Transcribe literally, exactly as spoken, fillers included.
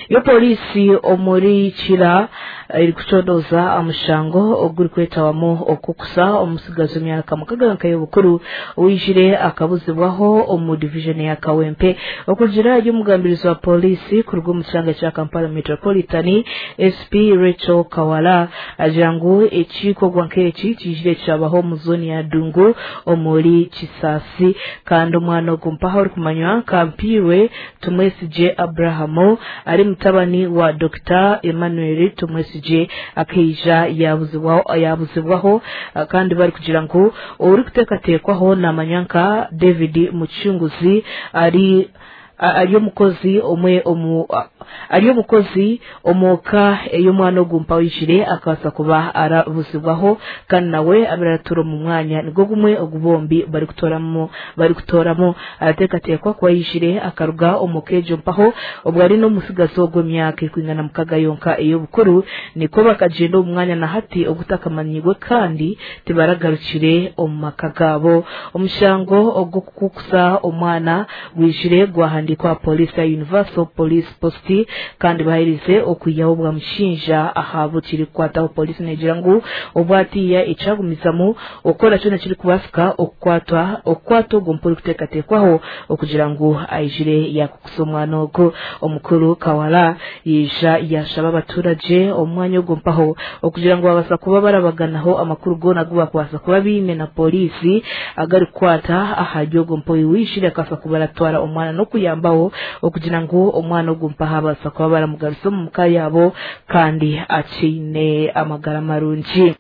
yo polisi omuri kira iri kucodoza amushango oguri kwetawamo okukusa omusigazo myaka mukaganka y'obukuru wijire akabuzibwaho omu division ya Kawempe okugira y'umugambirizo wa polisi kurugwa mu kiranga cya Kampala Metropolitan S P Rachel Kawala ajangu ekiko gwankeki kijire cyabaho mu zone ya Dungu omuri Kisasi kandi umwana ogumpaho uri kumanywa Kampiwe Tumwesije Abrahamo ari mutabani wa Doctor Emmanuel Tumwesije akija yabuzibwaho yabuzibwaho kandi bari kugira ngo uri kutekatekwaho na manyanka David Muchunguzi ari ariyo mukozi omwe omu ariyo mukozi omoka eyo mwana ogumpa wijire akasa kuba arabuzibwaho kandi nawe abiratura mu mwanya nigo gumwe ogubombi bari kutoramo bari kutoramo atekatekwa kwa yijire akaruga omukejo mpaho obwo ari no musigazo gwo myaka kwingana mukaga yonka eyo bukuru niko bakagenda umwanya na hati ogutakamanyigwe kandi tibaragarukire omumakagabo omushango ogwo kukusa omwana wijire gwa kwa polisi ya Universal Police Post kandi bahirize okuyaho bwa mushinja ahabukiri kwataho polisi negira ngo obwatiya icagumizamo okora cyo nakiri kubafika okwatwa okwato gompoli kutekatekwaho okugira ngo ayijire yakusomwa noko omukuru Kawala yisha yashaba abaturage omwanya gompaho okugira ngo babasa kuba barabaganaho amakuru gona guba kwasa kuba bime na polisi agari kwata ahajyo gompoli wishire akasa kubaratwara omwana no kuyamba bawo okugira ngo omwana ogumpa habasa kwa baramugaruso mu mukayabo kandi acine amagara marungi.